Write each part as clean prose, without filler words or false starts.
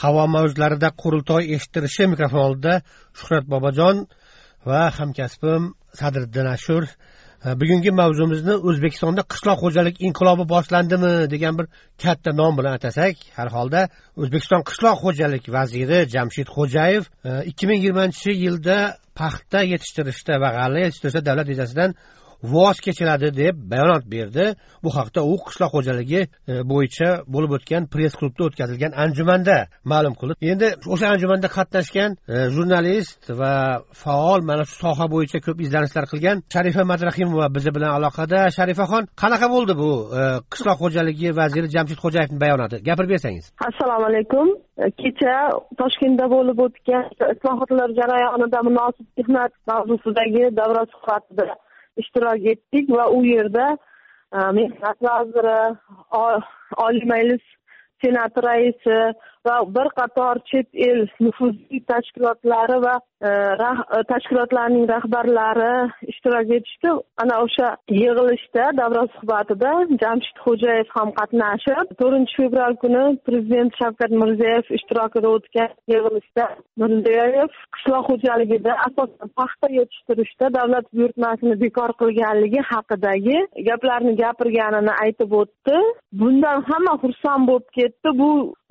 havo mavjlarida qurultoy eshittirishi mikrofon oldida Shuhrat Bobojon va hamkasbim Sadriddin Ashur. Bugungi mavzumizni O'zbekistonda qishloq xo'jalik inqilobi boshlandimi degan bir katta nom bilan atasak, har holda O'zbekiston qishloq xo'jalik vaziri Jamshid Xo'jayev 2020-yilda paxta yetishtirishda va g'alla yetishtirishda davlat rejasidan voz kechiladi deb bayonot berdi. Bu haqda u qishloq xo'jaligi bo'yicha bo'lib o'tgan press klubda o'tkazilgan anjumanda ma'lum qilib. Endi o'sha anjumanda qatnashgan jurnalist va faol mana shu soha bo'yicha ko'p izlanishlar qilgan Sharifa Madrahimova biz bilan aloqada. Sharifaxon, qanaqa bo'ldi bu qishloq xo'jaligi vaziri Jamshid Xo'jayevning bayonoti? Gapirib bersangiz. Assalomu alaykum. Kecha Toshkentda bo'lib o'tgan islohotlar jarayonida munosib mehnat mavzusidagi davra suhbatida ishtirok etdik va u yerda mehnat vaziri, Oliy Majlis Senati raisi va bir qator chet el nufuzli tashkilotlari va tashkilotlarning rahbarlari ishtirok etishdi. Ana o'sha yig'ilishda davra suhbatida Jamshid Xo'jayev ham qatnashib, 4-fevral kuni Prezident Shavkat Mirziyoyev ishtirokida o'tgan yig'ilishda Mirziyoyev qishloq xo'jaligida asosan paxta yetishtirishda davlat buyurtmasini bekor qilganligi haqidagi gaplarni gapirganini aytib o'tdi. Bundan hamma xursand bo'lib ketdi. Bu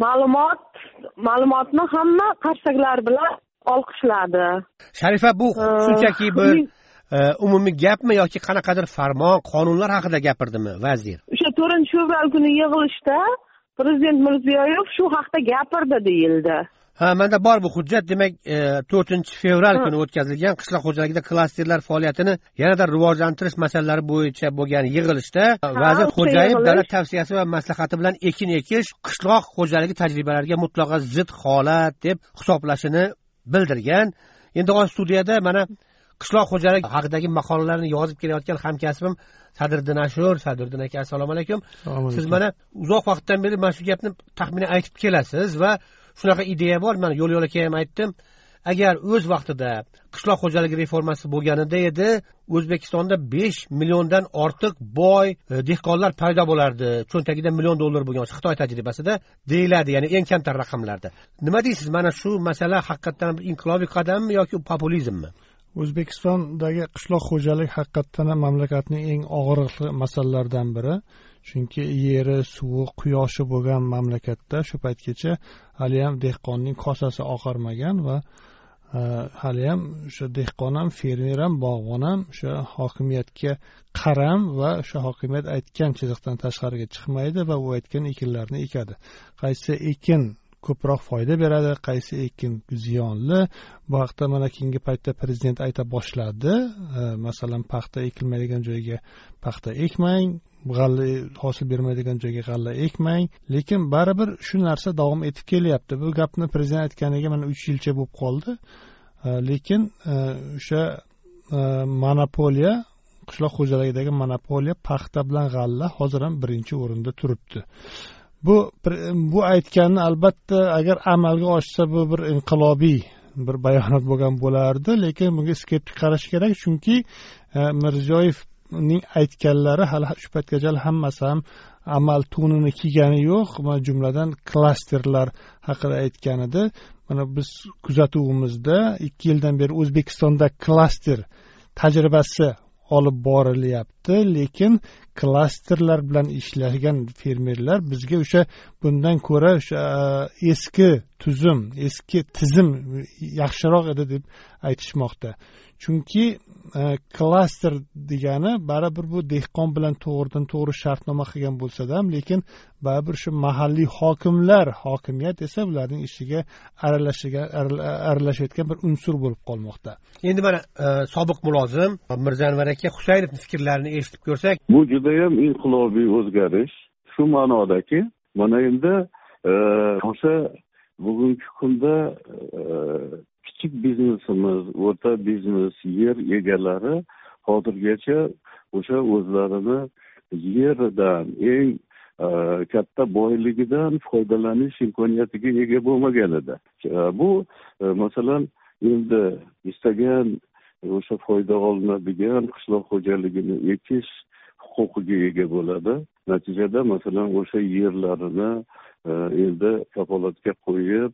ma'lumotni hamma qarsaklar bilan olqishladi. Sharifa, bu shunchaki bir umumiy gapmi yoki qanaqadir farmon, qonunlar haqida gapirdimi vazir? O'sha 4-fevral kuni yig'ilishda Prezident Mirziyoyev shu haqda gapirdi deyildi. Menda bor bu hujjat. Demak, 4-fevral kuni o'tkazilgan qishloq xo'jaligida klasterlar faoliyatini yanada rivojlantirish masalalari bo'yicha bo'lgan yig'ilishda vazir Xo'jayev davlat tavsiyasi va maslahati bilan ekin ekish qishloq xo'jaligi tajribalariga mutlaqo zid holat deb hisoblashini bildirgan. Endi hozir studiyada mana qishloq xo'jaligi haqidagi maqolalarni yozib kelayotgan hamkasbim Sadriddin Ashur. Sadriddin aka, assalomu alaykum. Siz mana uzoq vaqtdan beri mana shu gapni taxminan aytib kelasiz va shunaqa ideya bor. Men yo'l-yo'lakay ham aytdim. Agar o'z vaqtida qishloq xo'jaligi reformasi bo'lganida edi, O'zbekistonda 5 milliondan ortiq boy dehqonlar paydo bo'lardi. Cho'ntagida $1 million bo'lgan Xitoy tajribasida deyiladi, ya'ni eng kamtar raqamlarda. Nima deysiz? Mana shu masala haqiqatan bir inqilobiy qadammi yoki populizmmi? O'zbekistondagi qishloq xo'jalik haqiqatan mamlakatning eng og'riqli masalalaridan biri. Chunki yeri, suvi, quyoshi bo'lgan mamlakatda shu paytgacha hali ham dehqonning kosasi oqarmagan va hali ham o'sha dehqon ham, fermer ham, bog'bon ham o'sha hokimiyatga qaram va o'sha hokimiyat aytgan chiziqdan tashqariga chiqmaydi va u aytgan ekinlarni ekadi. Qaysi ekin ko'proq foyda beradi, qaysi ekin ziyonli? Bu haqda mana keyingi paytda prezident ayta boshladi. Masalan, paxta ekilmaydigan joyga paxta ekmang, g'alla hosil bermaydigan joyga g'alla ekmang. Lekin baribir shu narsa davom etib kelyapti. Bu gapni prezident aytganiga mana 3 yilcha bo'lib qoldi. Lekin o'sha monopoliya, qishloq xo'jaligidagi monopoliya paxta bilan g'alla hozir ham birinchi o'rinda turibdi. Bu aytganni albatta agar amalga oshsa bu bir inqilobiy bir bayonot bo'lgan bo'lardi, lekin bunga skeptik qarash kerak, chunki Mirziyoyevning aytganlari hali shu paytgacha hammasi ham amal to'nini kiygani yo'q. Jumladan klasterlar haqida aytgan edi. Mana biz kuzatuvimizda 2 yildan beri O'zbekistonda klaster tajribasi olib borilyapti, lekin klasterlar bilan ishlagan fermerlar bizga o'sha bundan ko'ra o'sha eski tizim yaxshiroq edi deb aytishmoqda. Chunki klaster degani baribir bu dehqon bilan to'g'ridan to'g'ri shartnoma qilgan bo'lsa-da ham, lekin baribir shu mahalliy hokimiyat esa ularning ishiga aralashayotgan bir unsur bo'lib qolmoqda. Endi mana sobiq mulozim Mirzanvar aka Husaynovning fikrlarini eshitib ko'rsak, bu juda ham inqilobiy o'zgarish. Shu ma'nodaki, mana endi o'sha bugungi kunda kichik biznesimiz, o'rta biznes, yer egalari hozirgacha o'sha o'zlarini yeridan, eng katta boyligidan foydalanish imkoniyatiga ega bo'lmagan edi. Bu masalan endi istagan o'sha foyda olinadigan qishloq xo'jaligini ekish huquqiga ega bo'ladi. Natijada masalan o'sha yerlarini endi kafolatga qo'yib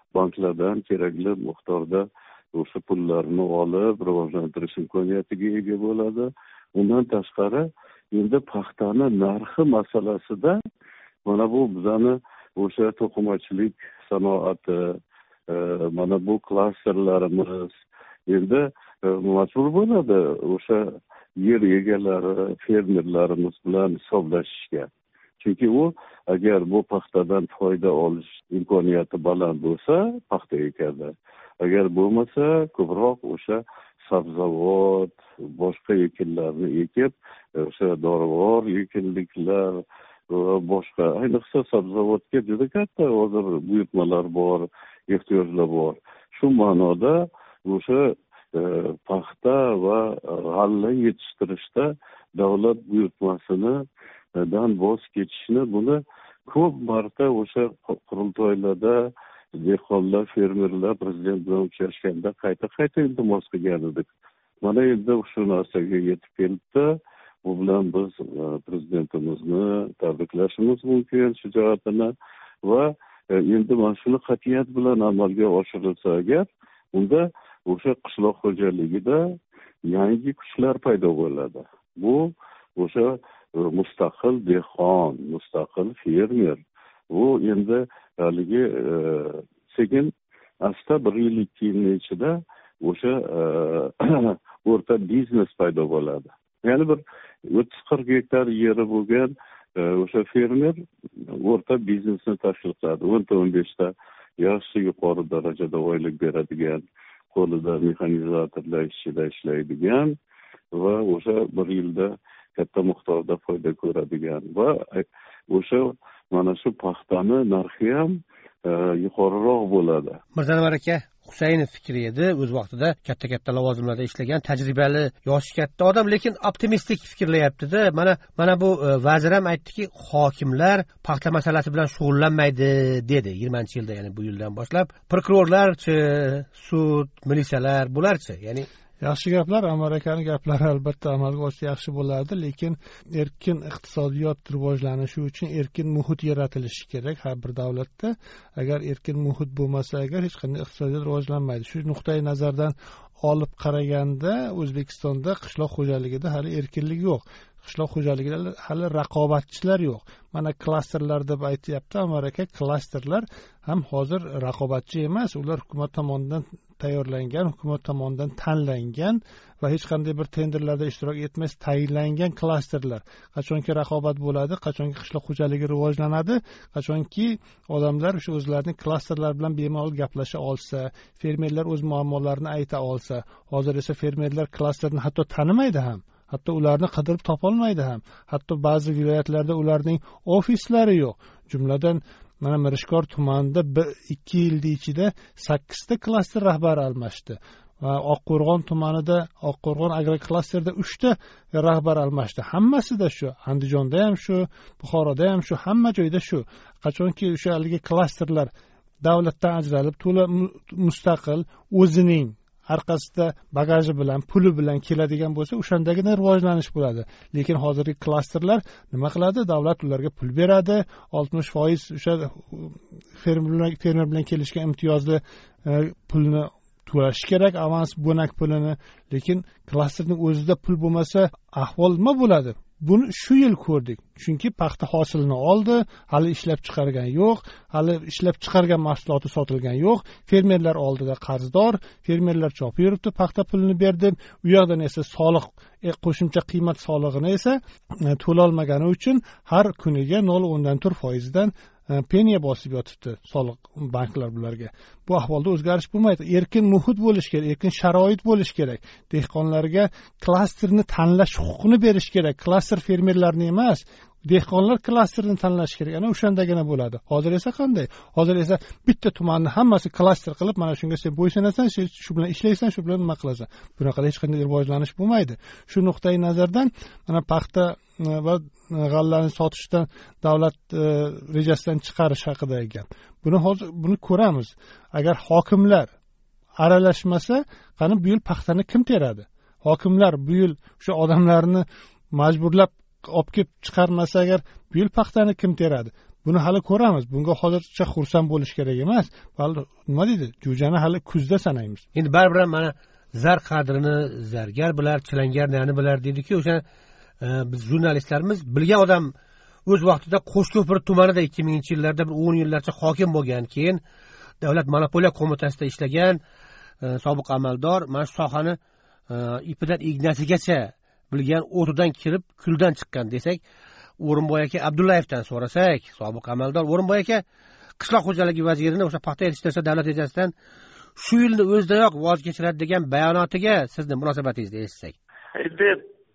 banklardan kerakli miqdorda o'sha pullarni olib rivojlantirish imkoniyatiga ega bo'ladi. Undan tashqari endi paxtani narxi masalasida mana bu bizani o'sha to'qimachilik sanoati, mana bu klasterlarimiz endi majbur bo'ladi o'sha yer egalari, fermerlarimiz bilan hisoblashishga. Chunki u agar bu paxtadan foyda olish imkoniyati baland bo'lsa, paxta ekadi. Agar bo'lmasa, ko'proq o'sha sabzavot, boshqa ekinlarni ekib, o'sha dorivor ekinliklar va boshqa, ayniqsa sabzavotga juda katta hozir buyurtmalar bor, ehtiyojlar bor. Shu ma'noda o'sha paxta va g'alla yetishtirishda davlat buyurtmasidan voz kechishni buni ko'p marta o'sha qurultoylarda dehqonlar, fermerlar prezident bilan uchrashganda qayta iltimos qilgan edik. Mana endi shu narsaga yetib kelibdi. Bu bilan biz prezidentimizni tabriklashimiz mumkin shijoatini va endi mana shuni qat'iyat bilan amalga oshirilsa agar, unda o'sha qishloq xo'jaligida yangi kuchlar paydo bo'ladi. Bu o'sha mustaqil dehqon, mustaqil fermer. Bu endi haligi sekin asta 1-2 yil ichida o'sha o'rta biznes paydo bo'ladi. Ya'ni bir 30-40 gektar yeri bo'lgan o'sha fermer o'rta biznesni tashkil qiladi. 10-15 ta yaxshi yuqori darajada oylik beradigan, qo'lida mexanizatorlar ishida ishlaydigan va o'sha 1 yilda katta miqdorda foyda ko'radigan va o'sha mana shu paxtani narxi ham yuqoriroq bo'ladi. Mirzanvar aka, Husaynov fikri edi, o'z vaqtida katta lavozimlarda ishlagan, tajribali, yoshi katta odam, lekin optimistik fikrlayapti-da. Mana bu vazir ham aytdiki, hokimlar paxta masalasi bilan shug'ullanmaydi dedi 20-yilda, ya'ni bu yildan boshlab. Prokurorlarchi, sud, militsiyalar, bularchi, ya'ni yaxshi gaplar, Anvar akaning gaplari albatta amalga oshsa yaxshi bo'lardi, lekin erkin iqtisodiyot rivojlanishi uchun erkin muhit yaratilishi kerak har bir davlatda. Agar erkin muhit bo'lmasa, agar hech qanday iqtisodiyot rivojlanmaydi. Shu nuqtai nazardan olib qaraganda O'zbekistonda qishloq xo'jaligida hali erkinlik yo'q. Qishloq xo'jaligida hali raqobatchilar yo'q. Mana klasterlar deb aytyapti Anvar aka, klasterlar ham hozir raqobatchi emas, ular hukumat tomonidan tayyorlangan, hukumat tomonidan tanlangan va hech qanday bir tenderlarda ishtirok etmay tayinlangan klasterlar. Qachonki raqobat bo'ladi, qachonki qishloq xo'jaligi rivojlanadi, qachonki odamlar o'sha o'zlarining klasterlar bilan bemalol gaplasha olsa, fermerlar o'z muammolarini ayta olsa. Hozir esa fermerlar klasterni hatto tanimaydi ham. Hatto ularni qidirib topolmaydi ham. Hatto ba'zi viloyatlarda ularning ofislari yo'q. Jumladan mana Mirishkor tumanida 2 yil ichida 8 ta klaster rahbari almashdi. Va Oqqo'rg'on tumanida, Oqqo'rg'on agroklasterda 3 ta rahbar almashdi. Hammasida shu, Andijonda ham shu, Buxoroda ham shu, hamma joyda shu. Qachonki o'sha haligi klasterlar davlatdan ajralib, to'la mustaqil o'zining orqasida bagaji bilan, puli bilan keladigan bo'lsa, o'shandagina rivojlanish bo'ladi. Lekin hozirgi klasterlar nima qiladi? Davlat ularga pul beradi, 60% o'sha fermer bilan kelishgan imtiyozli pulni to'lash kerak, avans bo'nak pulini. Lekin klasterning o'zida pul bo'lmasa, ahvol nima bo'ladi? Buni shu yil ko'rdik. Chunki paxta hosilini oldi, hali ishlab chiqargan yo'q, hali ishlab chiqargan mahsuloti sotilgan yo'q. Fermerlar oldida qarzdor, fermerlar chopib yuribdi, paxta pulini berdi. U yoqdan esa soliq, qo'shimcha qiymat solig'ini esa to'la olmagani uchun har kuniga 0.4% dan peniya bosib yotibdi soliq banklar bularga. Bu ahvolda o'zgarish bo'lmaydi. Erkin muhit bo'lish kerak, erkin sharoit bo'lish kerak. Dehqonlarga klasterni tanlash huquqini berish kerak. Klaster fermerlarni emas, dehqonlar klasterini tanlash kerak. Ana o'shandagina bo'ladi. Hozir esa qanday? Hozir esa bitta tumanni hammasi klaster qilib, mana shunga sen bo'ysanasan, shu bilan ishlaysan, shu bilan nima qilasan. Bunaqa hech qanday rivojlanish bo'lmaydi. Shu nuqtai nazardan mana paxta va g'allani sotishdan davlat rejasidan chiqarish haqida gap. Buni ko'ramiz. Agar hokimlar aralashmasa, qani bu yil paxtani kim teradi? Hokimlar bu yil o'sha odamlarni majburlab olib kelib chiqarmasa agar, bu yil paxtani kim teradi? buni hali ko'ramiz. Bunga hozircha xursand bo'lish kerak emas. Balki nima deydi? Jo'jani hali kuzda sanaymiz. Endi baribir mana zar qadrini zargar bilar, chilangar nani bilar deydi-ku, o'sha biz jurnalistlarimiz bilgan odam o'z vaqtida Qo'shko'pir tumanida 2000-yillarda bir 10 yillarcha hokim bo'lgan, keyin Davlat monopoliya qo'mitasida ishlagan sobiq amaldor, mana shu sohani ipidan ignasigacha bilgan, o'tidan kirib kuldan chiqqan desak, O'rinboy aka Abdullayevdan so'rasak, sobiq amaldor O'rinboy aka qishloq xo'jaligi vazirini o'sha paxta yetishtirish davlat rejasidan shu yilni o'zidayoq voz kechiradi degan bayonotiga sizni munosabatingizni eshitsak. Endi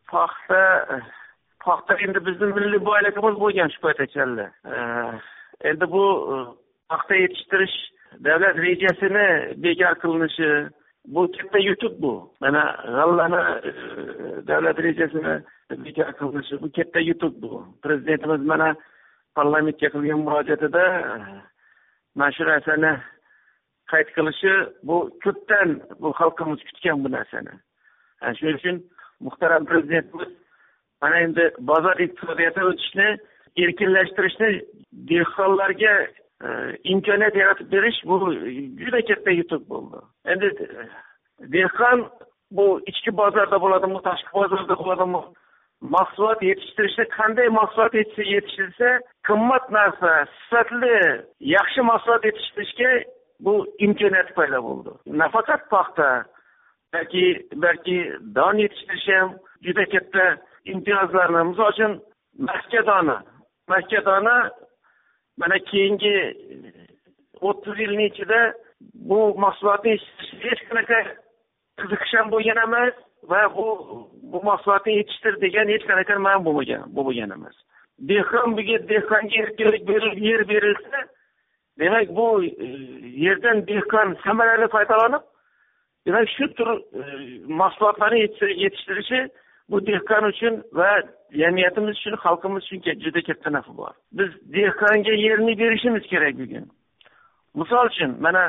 paxta endi bizning milliy boyligimiz bo'lgan shu paytgacha. Endi bu paxta yetishtirish davlat rejasini bekor qilinishi bu katta yutuq bu. Mana g'allani davlat rejasini bekor qilinishi bu katta yutuq bu. Prezidentimiz mana parlamentga qilgan murojaatida mana shu narsani qayd qilishi bu ko'pdan bu xalqimiz kutgan bu narsani. Shuning uchun muhtaram prezidentimiz mana endi bozor iqtisodiyoti o'tishni erkinlashtirishni dehqonlarga imkoniyat yaratib berish bu juda katta yutuq bo'ldi. Endi dehqon bu ichki bozorda bo'ladimi, tashqi bozorda bo'ladimi, mahsulot yetishtirishda qanday mahsulot yetishtirilsa, qimmat narsa, sifatli, yaxshi mahsulot yetishtirishga bu imkoniyat paydo bo'ldi. Nafaqat paxta, balki don yetishtirish ham juda katta imtiyozlarni, misol uchun Makkadona mana keyingi 30 yilning ichida bu mahsulotni hech qanaqa qiziqish ham bo'lgan emas va bu mahsulotni yetishtir degan hech qanaqa man bo'lgan emas. Dehqonga erkinlik yer berilsa, demak bu yerdan dehqon samarali foydalanib, demak shu tur mahsulotlarni yetishtirishi bu dehqon uchun va jamiyatimiz uchun, xalqimiz uchun juda katta nafi bor. Biz dehqonga yerni berishimiz kerak bugun. Misol uchun, mana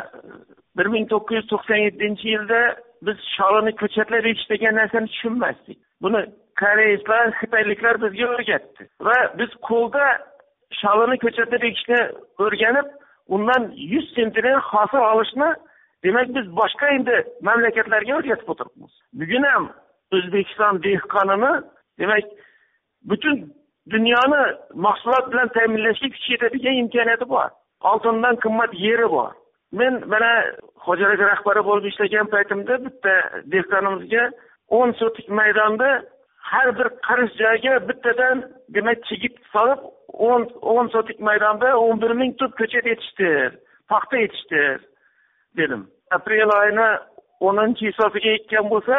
1997-yilda biz sholini ko'chatlab ekish degan narsani tushunmasdik. Buni koreyslar, xitoyliklar bizga o'rgatdi va biz qo'lda sholini ko'chatlab ekishni o'rganib, undan 100 sentner hosil olishni, demak biz boshqa endi mamlakatlarga o'rgatib o'tiribmiz. Bugun ham O'zbekiston dehqonini, demak, butun dunyoni mahsulot bilan ta'minlashga kuch yetadigan imkoniyati bor. Oltindan qimmat yeri bor. Men mana xo'jalik rahbari bo'lib ishlagan paytimda bitta dehqonimizga 10 sotik maydonda har bir qarish joyiga bittadan demak chigit solib 10 sotik maydonda 11 ming tub ko'chat yetishtir, paxta yetishtir dedim. Aprel oyini 10-hisobiga ekkan bo'lsa,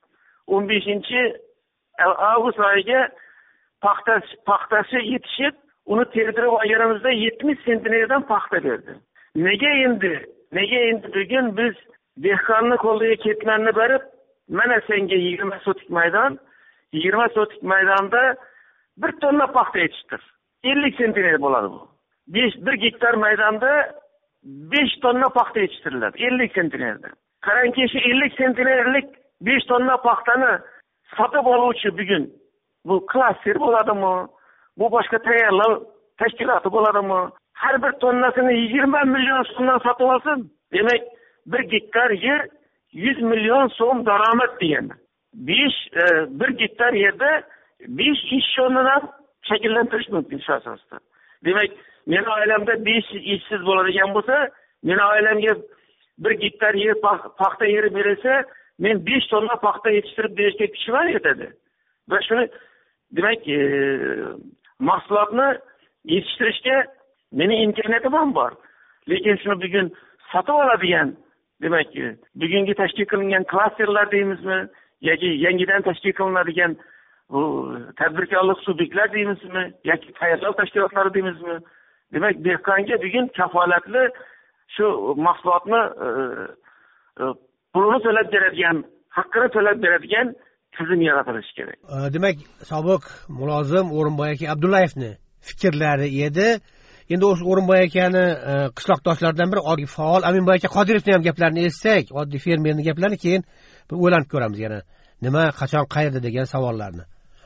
15-avgust oyiga paxtasi yetishib, uni terdirib olganimizda 70 sentnerdan paxta berdi. Nega endi bugun biz dehqonni qo'liga ketmanni berib, mana senga 20 sotik maydon, 20 sotik maydonda 1 tonna paxta yetishtir. 50 sentner bo'ladi bu. 1 gektar maydonda 5 tonna paxta yetishtiriladi 50 sentnerda. Qarangki, shu 50 sentnerlik 5 tonna paxtani sotib oluvchi bugun bu klaster bo'ladimi? Bu boshqa tayyorlov tashkiloti bo'ladimi? Har bir tonnasini 20 million so'mdan sotib olsin. Demak, 1 gektar yer 100 million so'm daromad degani. 1 gektar yerda 5 ish o'rnini shakllantirish mumkin shu asosda. Demak, meni oilamda 5 ishsiz bo'ladigan bo'lsa, meni oilamga 1 gektar yer paxta yeri berilsa, men 5 tonna paxta yetishtirib berishga kuchim yetadi. Va shuni demak, mahsulotni yetishtirishga meni imkoniyatim ham bor. Lekin shuni bugun sotib oladigan, demak, bugungi tashkil qilingan klasterlar deymizmi, yoki yangidan tashkil qilinadigan bu tadbirkorlik subyektlar deymizmi, yoki tayyorlov tashkilotlari deymizmi? Demak, dehqonga bugun kafolatli shu mahsulotni pulini to'lab beradigan, haqqini to'lab beradigan tizim yaratilishi kerak. Demak, sobiq mulozim O'rinboy aka Abdullayevni fikrlari edi. Endi o'sha O'rinboy akani qishloqdoshlaridan biri oddiy faol Aminboy aka Qodirovning ham gaplarini eshitsak, oddiy fermerning gaplarini keyin bir o'ylanib ko'ramiz yana. Nima, qachon, qayerda degan savollarni.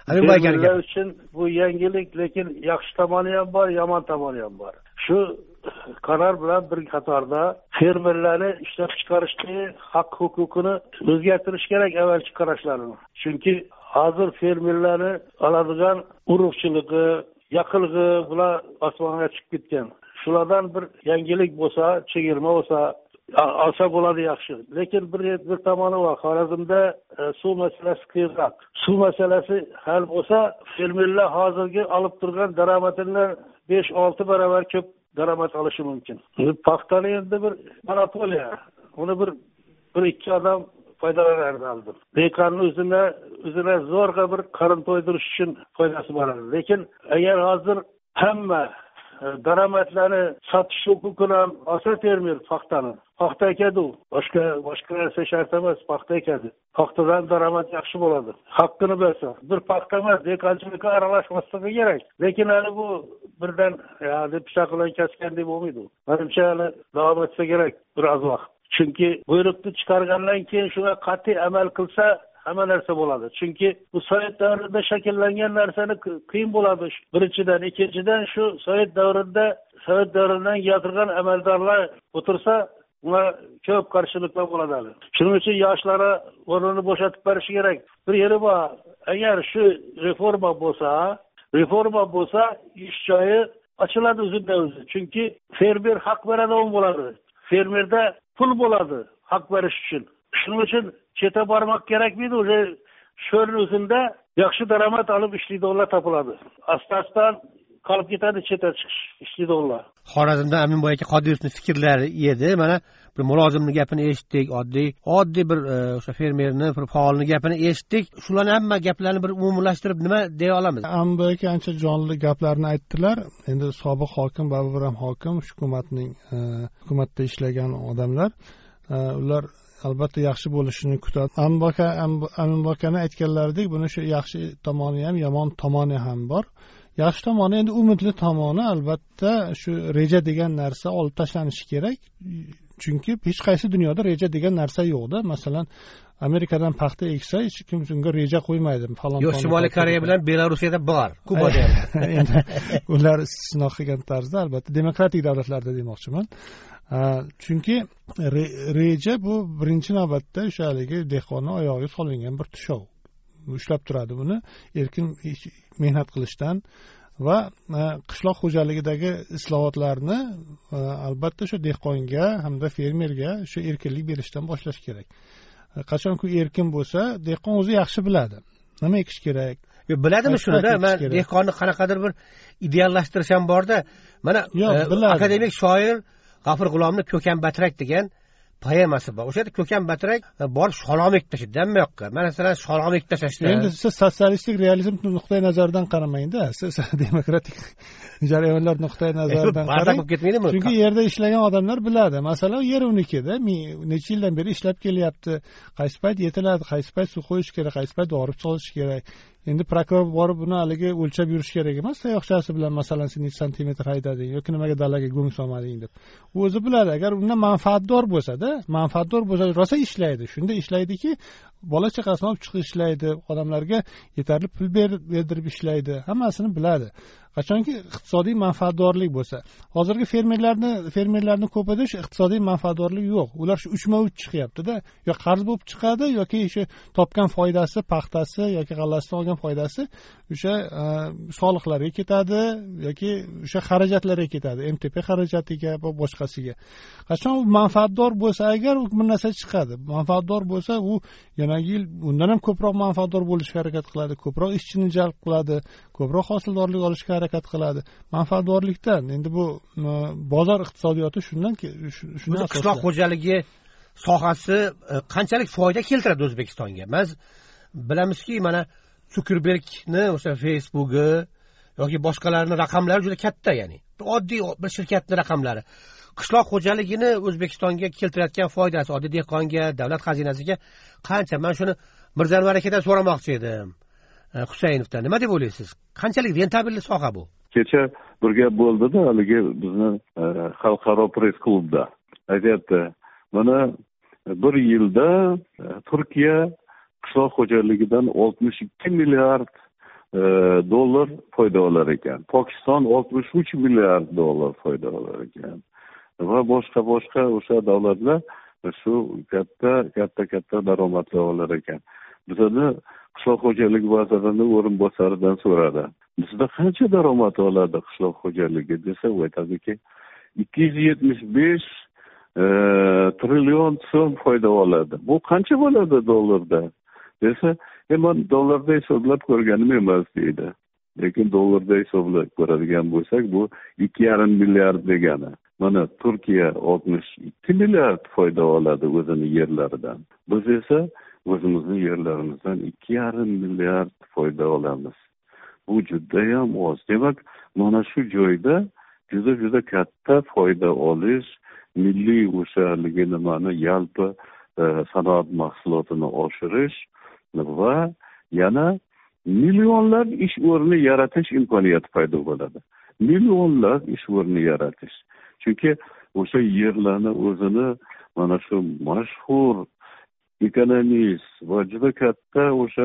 fermerlar uchun bu yangilik, lekin yaxshi tomoni ham bor, yomon tomoni ham bor. Shu qaror bilan bir qatorda fermerlarni ishlab chiqarishni haq-huquqini o'zgartirish kerak avvalgi qarashlarini. Chunki hozir fermerlarni oladigan urug'chiligi, yaqilg'i bular osmonga chiqib ketgan. Shulardan bir yangilik bo'lsa, chegirma bo'lsa, olsa bo'ladi yaxshi. Lekin bir tomoni bor. Xorazmda suv masalasi qiyinroq. Suv masalasi hal bo'lsa, fermerlar hozirgi olib turgan daromadidan 5-6 barobar ko'p daromad olishi mumkin. Paxtani endi bir monopoliya. Uni bir ikki odam foydalanardi albatta. Dehqonning o'zini zo'rg'a bir qarin to'ydirish uchun foydasi bor. Lekin agar hozir hamma daromadlarni sotish huquqini ham olsa fermer paxta ekadi, boshqa narsa shart emas, paxta ekadi. Paxtadan daromad yaxshi bo'ladi. Haqqini bersa, bir paxta emas, dehqonchilikka aralashmasligi kerak. Lekin hali bu birdan deb pichoq bilan kesgan deb bo'lmaydi. Menimcha hali davom etsa kerak biroz vaqt. Chunki buyruqni chiqargandan keyin shunga qat'iy amal qilsa hamma narsa bo'ladi. Chunki bu sovet davrida shakllangan narsani qiyin bo'ladi. Birinchidan, ikkinchidan shu sovet davridan keltirgan amaldorlar o'tirsa, unga ko'p qarshiliklar bo'ladi. Shuning uchun yoshlarga o'rnini bo'shatib berish kerak. Bir yeri bor. Agar shu reforma bo'lsa, ish joyi ochiladi o'zidan-o'zi. Chunki fermer haq beradigan bo'ladi. Fermerda pul bo'ladi haq berish uchun. Shuning uchun cheta bormoq kerakmidi? O'sha sho'rning o'zida yaxshi daromad olib ishlaydiganlar topiladi. Asta-asta qolib ketadi cheta chiqish ishlaydiganlar. Xorazmda Aminboy aka Qodirovning fikrlari edi. Mana bir mulozimning gapini eshitdik, oddiy bir o'sha fermerning, bir faolning gapini eshitdik. Shularning hamma gaplarini bir umumlashtirib nima deya olamiz? Aminboy aka ancha jonli gaplarni aytdilar. Endi sobiq hokim, Bababiram hokim, hukumatda ishlagan odamlar, ular albatta yaxshi bo'lishini kutadi. Aminboy akani aytganlaridek, buni shu yaxshi tomoni ham, yomon tomoni ham bor. Yaxshi tomoni, endi umidli tomoni albatta shu reja degan narsa olib tashlanishi kerak. Chunki hech qaysi dunyoda reja degan narsa yo'q-da. Masalan, Amerikadan paxta eksa, hech kim unga reja qo'ymaydi. Yo'q, Shimoliy Koreya bilan Belarusiyada bor, Kubada ham. Endi ular istisno qilgan tarzda, albatta demokratik davlatlarda demoqchiman. Chunki reja bu birinchi navbatda o'sha haligi dehqonning oyog'iga solingan bir tushov. Ushlab turadi buni erkin mehnat qilishdan va qishloq xo'jaligidagi islohotlarni albatta shu dehqonga hamda fermerga shu erkinlik berishdan boshlash kerak. Qachonki erkin bo'lsa, dehqon o'zi yaxshi biladi nima ekish kerak. Biladimi shuni-da? Men dehqonni qanaqadir bir ideallashtirish ham bor-da. Mana akademik shoir G'afur G'ulomning Ko'kam Batrak degan poemasi bor. O'sha yerda Ko'kam Batrak borib sholg'om ekib tashladi, hamma yoqqa. Mana masalan sholg'om ekib tashlashdi. Endi siz sotsialistik realizm nuqtai nazaridan qaramang-da. Siz demokratik jarayonlar nuqtai nazaridan qarang. Chunki yerda ishlagan odamlar biladi. Masalan, yer unikida, necha yildan beri ishlab kelyapti. Qaysi payt yetiladi, qaysi payt suv qo'yish kerak, qaysi payt dorib solish kerak. Endi prokuror borib buni haligi o'lchab yurish kerak emas. Tayoqchasi bilan masalan sen necha santimetr haydading yoki nimaga dalaga go'ng solmading deb. U o'zi biladi. Agar undan manfaatdor bo'lsa-da, rosa ishlaydi. Shunda ishlaydiki, bola chaqasini olib chiqib ishlaydi, odamlarga yetarli pul berdirib ishlaydi. Hammasini biladi. Qachonki iqtisodiy manfaatdorlik bo'lsa, hozirgi fermerlarni ko'pida shu iqtisodiy manfaatdorlik yo'q. Ular shu uchma-uch chiqyapti-da. Yo qarz bo'lib chiqadi yoki shu topgan foydasi, paxtasi yoki g'allasidan olgan foydasi o'sha soliqlarga ketadi yoki o'sha xarajatlarga ketadi, MTP xarajatiga va boshqasiga. Qachon u manfaatdor bo'lsa, agar bu narsa chiqadi, manfaatdor bo'lsa, u yana yil undan ham ko'proq manfaatdor bo'lishga harakat qiladi, ko'proq ishchini jalb qiladi, ko'proq hosildorlik olishga harakat qiladi. Manfaatdorlikdan endi bu bozor iqtisodiyoti shundan qishloq xo'jaligi sohasi qanchalik foyda keltiradi O'zbekistonga? Biz bilamizki, mana Zuckerbergni o'sha Facebook'i yoki boshqalarning raqamlari juda katta, ya'ni oddiy bir shirkatning raqamlari. Qishloq xo'jaligini O'zbekistonga keltirayotgan foydasi oddiy dehqonga, davlat xazinasiga qancha? Men shuni Mirzanvar akadan so'ramoqchi edim. Husaynovdan nima deb o'ylaysiz? Qanchalik rentabilli soha bu? Kecha bir gap bo'ldida, haligi bizni xalqaro press klubda aytayapti. Mana bir yilda Turkiya qishloq xo'jaligidan 62 milliard dollar foyda olar ekan. Pokiston 63 milliard dollar foyda olar ekan. Va boshqa o'sha davlatlar shu katta daromadlar olar ekan. Bizda qishloq xo'jaligi vazirining o'rinbosaridan so'radi. Bizda qancha daromad oladi qishloq xo'jaligi desa, u aytadiki 275 trillion so'm foyda oladi. Bu qancha bo'ladi dollarda desa, men dollarda hisoblab ko'rganim emas deydi. Lekin dollarda hisoblab ko'radigan bo'lsak, bu 2,5 milliard degani. Mana Turkiya 62 milliard foyda oladi o'zini yerlaridan. Biz esa o'zimizning yerlarimizdan 2,5 milliard foyda olamiz. Bu juda ham oz. Demak, mana shu joyda juda katta foyda olish, milliy o'shaligi nimani yalpi sanoat mahsulotini oshirish va yana millionlab ish o'rni yaratish imkoniyati paydo bo'ladi. Millionlab ish o'rni yaratish. Chunki o'sha yerlarni o'zini mana shu mashhur ekonomist va juda katta o'sha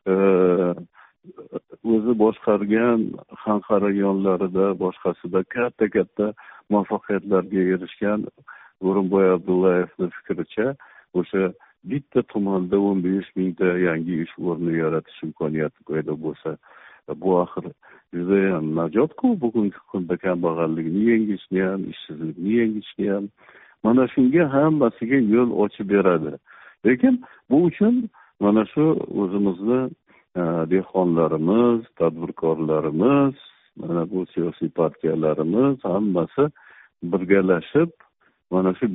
o'zi boshqargan Xanqa rayonlarida, boshqasida katta muvaffaqiyatlarga erishgan O'rinboy Abdullayevning fikricha, o'sha bitta tumanda 15 mingta yangi ish o'rni yaratish imkoniyati paydo bo'lsa, bu axir juda ham najot-ku bugungi kunda kambag'allikni yengishni ham, ishsizlikni yengishni ham, mana shunga hammasiga yo'l ochib beradi. Lekin bu uchun mana shu o'zimizni dehqonlarimiz, tadbirkorlarimiz, mana bu siyosiy partiyalarimiz hammasi birgalashib mana shu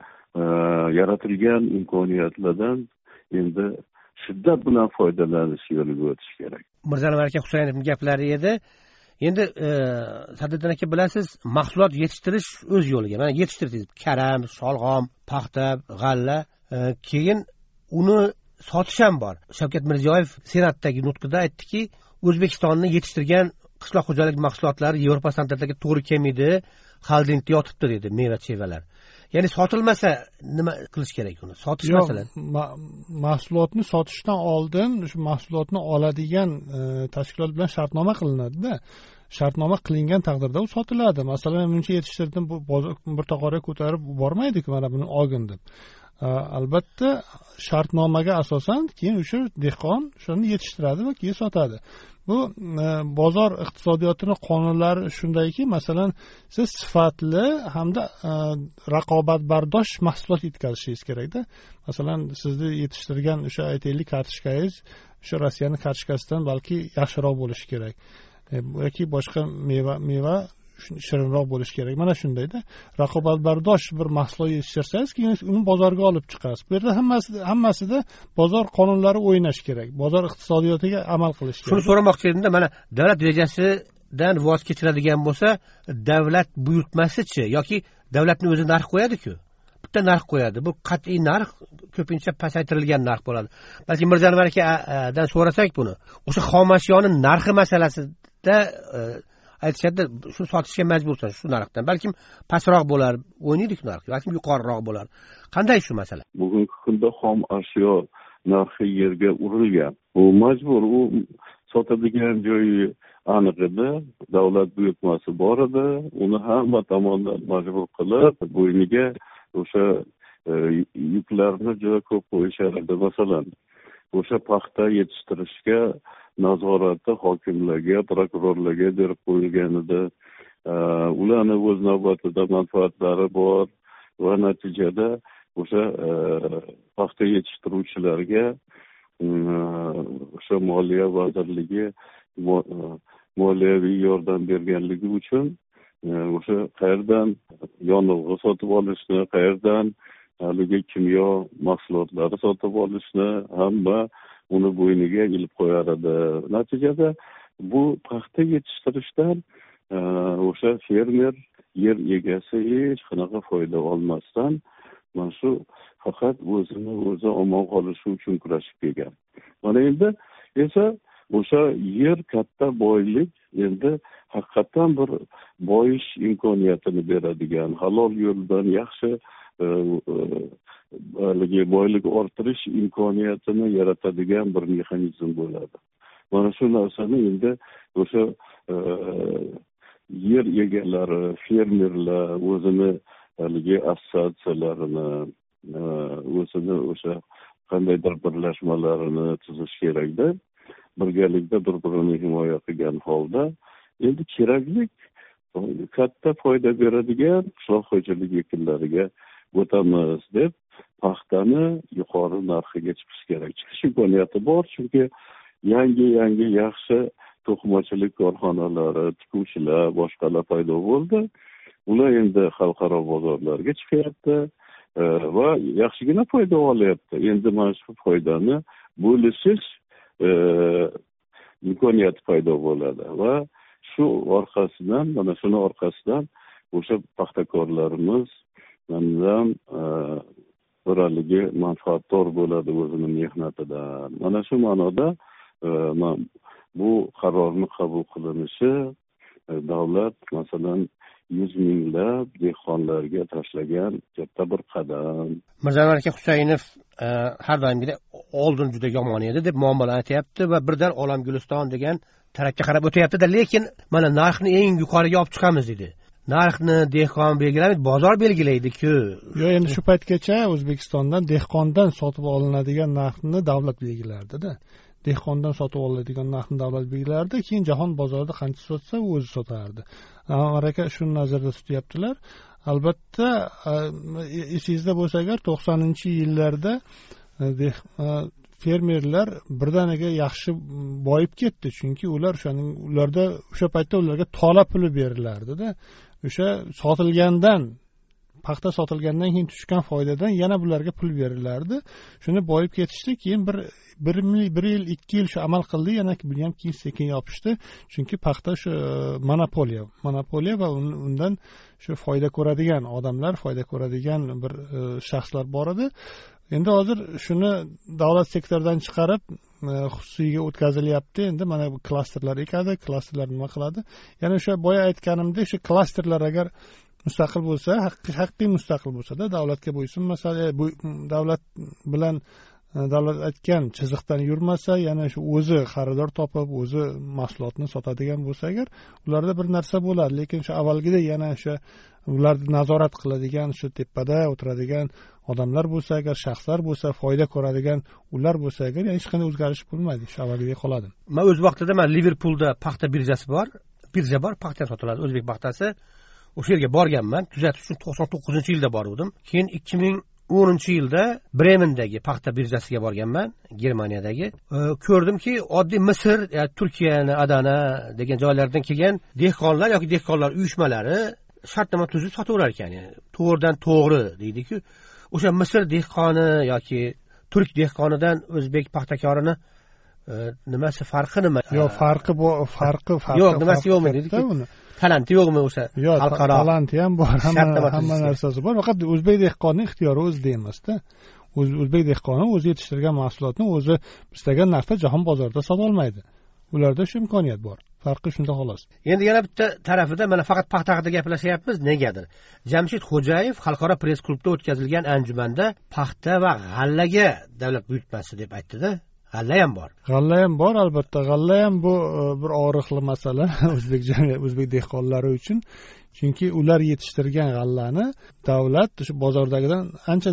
yaratilgan imkoniyatlardan endi shiddat bilan foydalanish yo'liga o'tish kerak. Mirzalim aka Husaynovning gaplari edi. Endi Sadriddin aka bilasiz, mahsulot yetishtirish o'z yo'liga. Mana yetishtirish karam, sholg'om, paxta, g'alla, keyin uni sotish ham bor. Shavkat Mirziyoyev Senatdagi nutqida aytdiki, O'zbekistonni yetishtirgan qishloq xo'jaligi mahsulotlari Yevropa standartlariga to'g'ri kelmaydi, xoldingda yotibdi dedi, meva-chevalar. Ya'ni sotilmasa nima qilish kerak uni? Sotish masalan. Mahsulotni sotishdan oldin shu mahsulotni oladigan tashkilot bilan shartnoma qilinadi-da. Shartnoma qilingan taqdirda u sotiladi. Masalan, buncha yetishtirdim, bu bir taqorga ko'tarib bormaydi-ku, mana buni olgin deb. Albatta shartnomaga asosan keyin o'sha dehqon shuni yetishtiradi va keyin sotadi. Bu bozor iqtisodiyotini qonunlari shundayki, masalan, siz sifatli hamda raqobatbardosh mahsulot yetkazishingiz kerak-da. Masalan, sizni yetishtirgan o'sha aytaylik kartoshkangiz o'sha Rossiyaning kartoshkasidan balki yaxshiroq bo'lishi kerak. Yoki boshqa meva shirinroq bo'lishi kerak. Mana shundayda raqobatbardosh bir mahsulot yetishtirsangiz, keyin uni bozorga olib chiqasiz. Bu yerda hammasida bozor qonunlari o'ynash kerak. Bozor iqtisodiyotiga amal qilish kerak. Shuni so'ramoqchi edim-da, mana davlat rejasidan voz kechiradigan bo'lsa, davlat buyurtmasichi yoki davlatning o'zi narx qo'yadi-ku. Bitta narx qo'yadi. Bu qat'iy narx ko'pincha pasaytirilgan narx bo'ladi. Balki Mirzalim akadan so'rasak buni, o'sha xomashyoning narxi masalasida aytishadi, shu sotishga majbursan shu narxdan. Balkim pastroq bo'lar, o'ynaydik narxi, balkim yuqoriroq bo'lar. Qanday shu masala? Bugungi kunda xom ashyo narxi yerga urilgan. U majbur, u sotadigan joyi aniq edi, davlat buyurtmasi bor edi, uni hamma tomondan majbur qilib, bo'yniga o'sha yuklarni juda ko'p qo'yishar edi. Masalan, o'sha paxta yetishtirishga nazoratni hokimlarga, prokurorlarga berib qo'yilgan edi. Ularni o'z navbatida manfaatlari bor va natijada o'sha paxta yetishtiruvchilarga o'sha Moliya vazirligi moliyaviy yordam berganligi uchun o'sha qayerdan yonilg'i sotib olishni, qayerdan haligi kimyo mahsulotlari sotib olishni hamma uni bo'yniga ilib qo'yar edi. Natijada bu paxta yetishtirishdan o'sha fermer, yer egasi hech qanaqa foyda olmasdan mana shu faqat o'zini o'zi omon qolishi uchun kurashib kelgan. Mana endi esa o'sha yer katta boylik, endi haqiqatan bir boyish imkoniyatini beradigan, halol yo'ldan yaxshi boylik orttirish imkoniyatini yaratadigan bir mexanizm bo'ladi. mana shu narsani endi o'sha yer egalari, fermerlar o'zini haligi assotsiatsiyalarini, o'zini o'sha qandaydir birlashmalarini tuzish kerakda, birgalikda bir-birini himoya qilgan holda endi kerakli katta foyda beradigan qishloq xo'jalik ekinlariga o'tamiz deb paxtani yuqori narxiga chiqish kerak. Chiqish imkoniyati bor, chunki yangi yaxshi to'qimachilik korxonalari, tikuvchilar, boshqalar paydo bo'ldi. Ular endi xalqaro bozorlarga chiqyapti va yaxshigina foyda olyapti. Endi mana shu foydani bo'lishish imkoniyati paydo bo'ladi va shu orqasidan, mana shuni orqasidan o'sha paxtakorlarimiz ham biraligi manfaatdor bo'ladi o'zini mehnatidan. Mana shu ma'noda bu qarorni qabul qilinishi davlat masalan 100 minglab dehqonlarga tashlagan katta bir qadam. Mirzaanvar aka Husaynov har doimgidek oldin juda yomon edi deb muomala aytyapti va birdan Olam Guliston degan tarafga qarab o'tyapti-da, lekin mana narxni eng yuqoriga olib chiqamiz dedi. Narxni dehqon belgilamaydi, bozor belgilaydi-ku. Yo'q, endi shu paytgacha O'zbekistondan dehqondan sotib olinadigan narxni davlat belgilardi-da. Dehqondan sotib olinadigan narxni davlat belgilardi, keyin jahon bozorida qancha sotsa o'zi sotardi. Amerika shuni nazarda tutyaptilar. Albatta, esingizda bo'lsa agar 90-yillarda fermerlar birdaniga yaxshi boyib ketdi, chunki ularda o'sha paytda ularga tola puli berilardi-da. O'sha paxta sotilgandan keyin tushgan foydadan yana bularga pul berilardi. Shuni boyib ketishdi, keyin bir yil, 2 yil shu amal qildi, yana bu ham keyin sekin yopishdi. Chunki paxta shu monopoliya va undan shu foyda ko'radigan odamlar, foyda ko'radigan bir shaxslar bor edi. Endi hozir shuni davlat sektoridan chiqarib xususiyga o'tkazilyapti. Endi mana bu klasterlar ekadi, klasterlar nima qiladi? Ya'ni o'sha boya aytganimdek, shu klasterlar agar mustaqil bo'lsa, haqiqiy mustaqil bo'lsa-da, davlatga bo'ysunmasa, davlat bilan davlat aytgan chiziqdan yurmasa, yana shu o'zi xaridor topib, o'zi mahsulotni sotadigan bo'lsa agar, ularda bir narsa bo'ladi. Lekin shu avvalgidek yana o'sha ularni nazorat qiladigan, shu tepada o'tiradigan odamlar bo'lsa agar, shaxslar bo'lsa, foyda ko'radigan ular bo'lsa agar, hech qanday o'zgarish bo'lmaydi, shu avvalgidek qoladi. Men o'z vaqtida Liverpoolda paxta birjasi bor, paxta sotiladi, o'zbek paxtasi. O'sha yerga borganman, kuzatish uchun 99-yilda borgandim. Keyin 2010-yilda Bremendagi paxta birjasiga borganman, Germaniyadagi. Ko'rdimki, oddiy Misr, Turkiyani, Adana degan joylardan kelgan dehqonlar yoki dehqonlar uyushmalari shartnoma tuzib sotaverar ekan. To'g'ridan to'g'ri deydi-ku. O'sha Misr dehqoni yoki turk dehqonidan o'zbek paxtakorini nimasi farqi nima? Yo'q, farqi. Yo'q, nimasi yo'qmi dedi-ku. Talanti yo'qmi o'sha? Yo'q, talanti ham bor, hamma narsasi bor. Faqat o'zbek dehqonining ixtiyori o'zida emas-da. O'zbek dehqoni o'zi yetishtirgan mahsulotni o'zi istagan narxda jahon bozorida sota olmaydi. Ularda shu imkoniyat bor. Farqi shunda xolos. Endi yana bitta tarafida mana faqat paxta haqida gaplashyapmiz, negadir? Jamshid Xo'jayev xalqaro press klubda o'tkazilgan anjumanda paxta va g'allaga davlat buyurtmasi deb aytdi-da. G'alla ham bor, albatta. G'alla ham bu bir og'riqli masala o'zbek dehqonlari uchun. Chunki ular yetishtirgan g'allani davlat shu bozordagidan ancha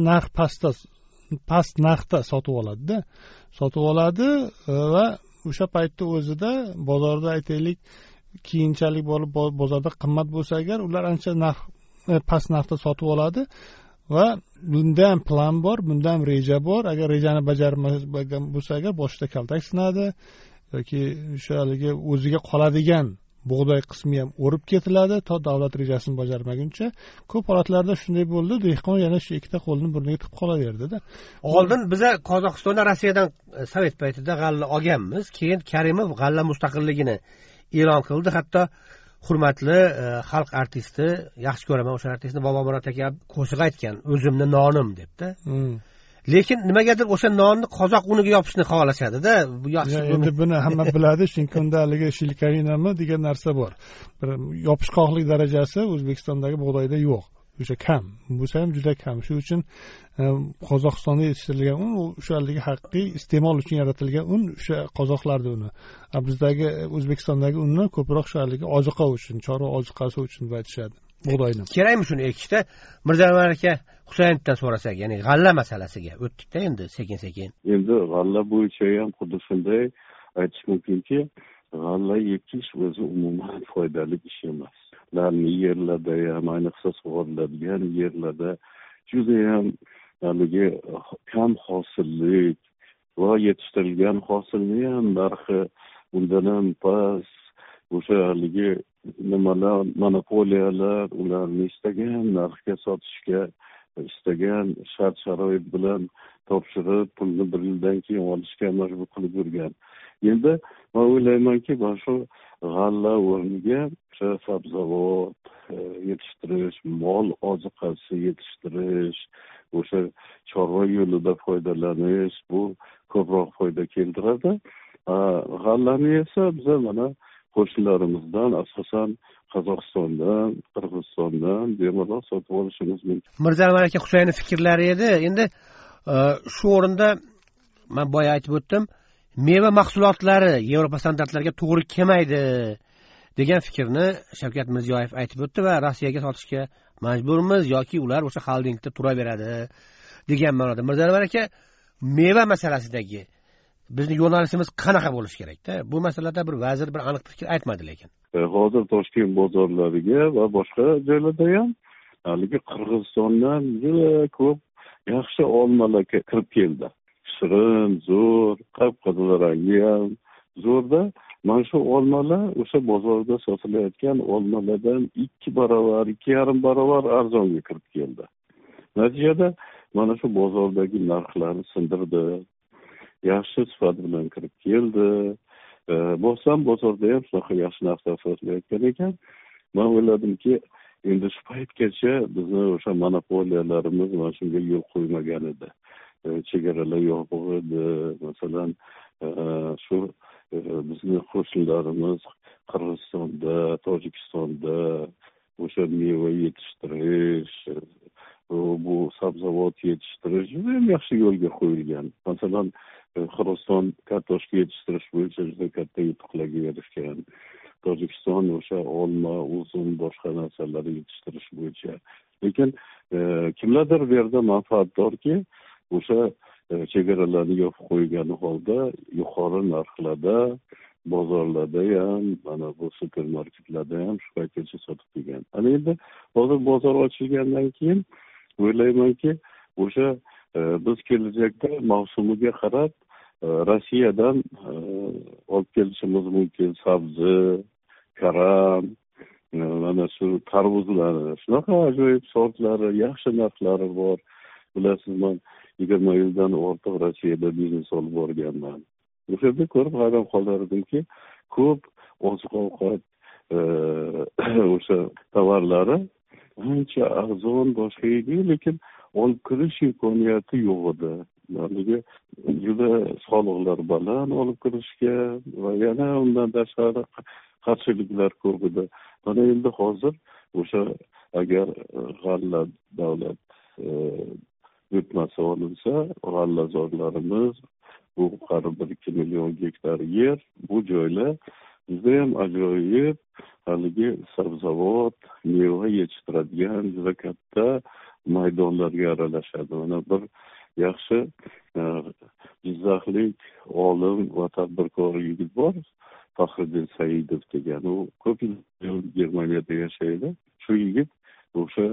past narxda sotib oladi-da. Sotib oladi va o'sha paytda o'zida bozorda aytaylik keyinchalik bo'lib bozorda qimmat bo'lsa agar, ular ancha past narxda sotib oladi. Va bunda ham plan bor, bunda ham reja bor. Agar rejani bajarmagan bo'lsa agar, boshida kaltak sinadi yoki o'sha haligi o'ziga qoladigan bug'doy qismi ham o'rib ketiladi, to davlat rejasini bajarmaguncha. Ko'p holatlarda shunday bo'ldi, dehqon yana shu ikkita qo'lini burniga tiqib qolaverdi-da. Oldin biz Qozog'istondan, Rossiyadan Sovet paytida g'alla olganmiz. Keyin Karimov g'alla mustaqilligini e'lon qildi. Hatto hurmatli xalq artisti, yaxshi ko'raman o'sha artistni, Bobomurod aka qo'shiq aytgan, o'zimni nonim debdi. Lekin nimagadir o'sha nonni qozoq uniga yopishni xohlashadi-da. Bu yaxshi. Endi buni hamma biladi, chunki unda haligi shilkavinami degan narsa bor. Bir yopishqoqlik darajasi O'zbekistondagi bug'doyda yo'q. o'sha kam bo'lsa ham juda kam. Shu uchun Qozog'istonda yetishtirilgan un o'sha haqiqiy iste'mol uchun yaratilgan un, o'sha qozoqlarda uni. Bizdagi O'zbekistondagi unni ko'proq shu oziqa uchun, chorva oziqasi uchun aytishadi. Bug'doyni. Kerakmi shuni ekishda? Mirzaanvar aka Husaynovdan so'rasak, ya'ni g'alla masalasiga o'tdik-da endi sekin-sekin. Endi g'alla bo'yicha ham xuddi shunday aytish mumkinki, g'alla ekish o'zi umuman foydali ish emas. Ularni yerlarda ham, ayniqsa sug'oriladigan yerlarda juda ham kam hosillik va yetishtirilgan hosilni ham narxi undan ham past, o'sha nimalar, monopoliyalar ularni istagan narxga sotishga, istagan shart-sharoit bilan topshirib, pulni bir yildan keyin olishga majbur qilib yurgan. Endi men o'ylaymanki, mana shu g'alla o'rniga o'sha sabzavot yetishtirish, mol oziqasi yetishtirish, o'sha chorva yo'lida foydalanish, bu ko'proq foyda keltiradi. G'allani esa biz mana qo'shnilarimizdan, asosan Qozog'istondan, Qirg'izistondan bemalol sotib olishimiz mumkin. Mirzaanvar aka Husaynov fikrlari edi. Endi shu o'rinda men boya aytib o'tdim, meva mahsulotlari Yevropa standartlariga to'g'ri kelmaydi degan fikrni Shavkat Mirziyoyev aytib o'tdi va Rossiyaga sotishga majburmiz yoki ular o'sha xoldingda turaveradi degan ma'noda. Mirzaanvar aka, meva masalasidagi bizni yo'nalishimiz qanaqa bo'lishi kerak-da? Bu masalada bir vazir bir aniq fikr aytmadi lekin. Hozir Toshkent bozorlariga va boshqa joylarda ham Qirg'izistondan juda ko'p yaxshi olmalar kirib keldi. Shirin, zo'r, qip-qizil rangi ham zo'rda. Mana shu olmalar o'sha bozorda sotilayotgan olmalardan 2 barobar, 2,5 barobar arzonga kirib keldi. Natijada mana shu bozordagi narxlarni sindirdi. Yaxshi sifat bilan kirib keldi. Bo'lsam bozorda ham shunaqa yaxshi narsa sotilayotgan ekan. Men o'yladimki, endi shu paytgacha bizni o'sha monopoliyalarimiz mana shunga yo'l qo'ymagan edi. Chegaralar yopiq edi. Masalan, shu bizni qo'shnilarimiz Qirg'izistonda, Tojikistonda o'sha meva yetishtirish, bu sabzavot yetishtirish juda ham yaxshi yo'lga qo'yilgan. Masalan, Qirg'iziston kartoshka yetishtirish bo'yicha juda katta yutuqlarga erishgan. Tojikiston o'sha olma, uzum, boshqa narsalar yetishtirish bo'yicha. Lekin kimlardir bu yerda manfaatdorki, o'sha chegaralarni yopib qo'ygani holda yuqori narxlarda bozorlarda ham, mana bu supermarketlarda ham shu paytgacha sotib kelgan. Ana endi hozir bozor ochilgandan keyin o'ylaymanki, o'sha biz kelajakda mavsumiga qarab Rossiyadan olib kelishimiz mumkin sabzi, karam, mana shu tarvuzlar, shunaqa ajoyib sortlari, yaxshi narxlari bor. Bilasiz, men 20 yildan ortiq Rossiyada biznes olib borganman. O'sha yerda ko'rib hayron qolardimki, ko'p oziq-ovqat o'sha tovarlari ancha arzon boshqa edi, lekin olib kirish imkoniyati yo'q edi. Juda soliqlar baland olib kirishga va yana undan tashqari qarshiliklar ko'p edi. Mana endi hozir o'sha agar g'alla davlat buyurtmasi olinsa, g'allazorlarimiz bu qariyb 1-2 million gektar yer, bu joylar juda ham ajoyib sabzavot, meva yetishtiradigan juda katta maydonlarga aralashadi. Mana bir yaxshi jizzaxlik olim va tadbirkor yigit bor, Faxriddin Saidov degan. U ko'p yil Germaniyada yashaydi. Shu yigit o'sha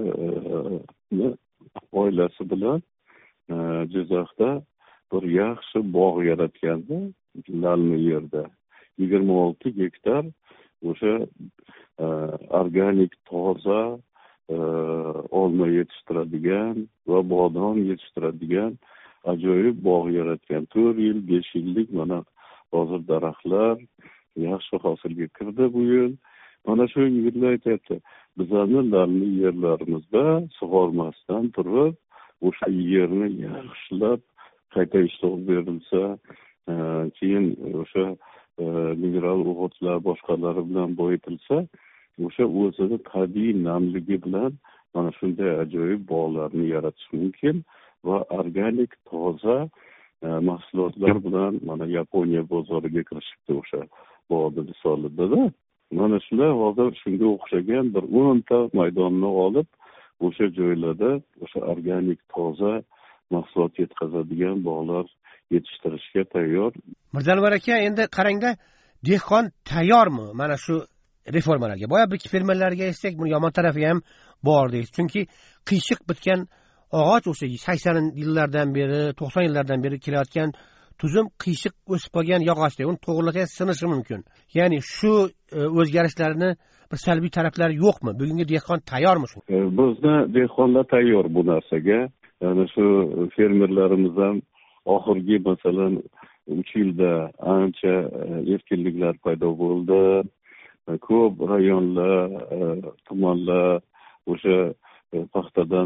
oilasi bilan Jizzaxda bir yaxshi bog' yaratganda, lalmi yerda 26 gektar o'sha organik toza olma yetishtiradigan va bodom yetishtiradigan ajoyib bog' yaratgan. 4 yil, 5 yillik mana hozir daraxtlar yaxshi hosilga kirdi bu yil. Mana shu yigitlar aytyapti, bizlarni lalmi yerlarimizda sug'ormasdan turib, o'sha yerni yaxshilab qayta ishlov berilsa, keyin o'sha mineral o'g'itlar boshqalari bilan boyitilsa, o'sha o'zini tabiiy namligi bilan mana shunday ajoyib bog'larni yaratish mumkin va organik toza mahsulotlar bilan mana Yaponiya bozoriga kirishibdi o'sha bog'ni misolida. Mana shular hozir shunga o'xshagan bir 10 ta maydonni olib, o'sha joylarda o'sha organik toza mahsulot yetkazadigan bog'lar yetishtirishga tayyor. Mirzanvar aka, endi qarangda, dehqon tayyormi mana shu reformalarga? Boya bir fermerlarga aytsak, buni yomon tarafi ham bor deysiz. Chunki qiyshiq bitgan og'och o'sha 80 yillardan beri, 90 yillardan beri kelayotgan tuzum qiyshiq o'sib qolgan yog'ochday, uni to'g'rilasa sinishi mumkin. Ya'ni shu o'zgarishlarni bir salbiy taraflari yo'qmi? Bugungi dehqon tayyormi shu? Bizni dehqonlar tayyor bu narsaga. Ya'ni shu fermerlarimiz ham oxirgi masalan 3 yilda ancha erkinliklar paydo bo'ldi. Ko'p rayonlar, tumanlar o'sha paxtadan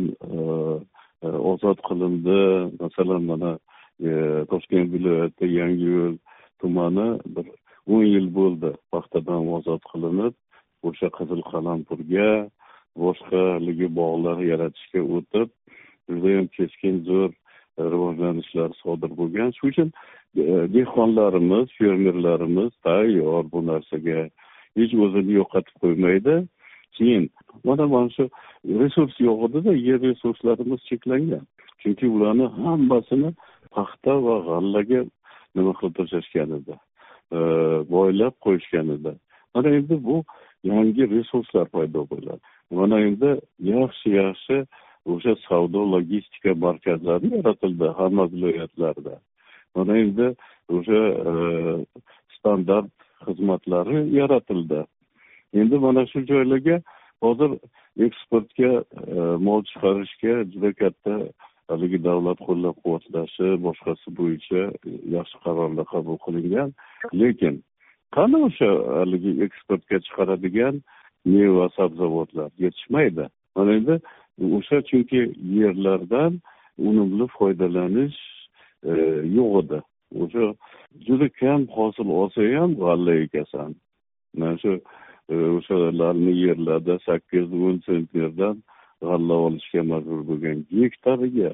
ozod qilindi. Masalan, mana Toshkent viloyati Yangiyo'l tumani bir 10 yil bo'ldi paxtadan ozod qilinib, o'sha Qizil Qalampurga boshqaligi bog'lar yaratishga o'tib, juda ham keskin zo'r rivojlanishlar sodir bo'lgan. Shuning uchun dehqonlarimiz, fermerlarimiz tayyor bu narsaga, hech o'zini yo'qotib qo'ymaydi. Keyin mana shu resurs yo'q edi-da, yer resurslarimiz cheklangan. Chunki ularni hammasini paxta va g'allaga nima qilib tashlashgan edi, boylab qo'yishgan edi. Mana endi bu yangi resurslar paydo bo'ladi. Mana endi yaxshi o'sha savdo logistika markazlari yaratildi hamma viloyatlarda. Mana endi o'sha standart xizmatlari yaratildi. Endi mana shu joylarga hozir eksportga, mol chiqarishga juda katta haligi davlat qo'llab-quvvatlashi, boshqasi bo'yicha yaxshi qarorlar qabul qilingan. Lekin qani o'sha haligi eksportga chiqaradigan meva, sabzavotlar yetishmaydi. Mana endi o'sha chunki yerlardan unumli foydalanish yo'q edi. O'sha juda kam hosil olsa ham g'alla ekasan. Mana shu o'shalarni yerlarda 8-10 sentnerdan g'alla olishga majbur bo'lgan gektariga.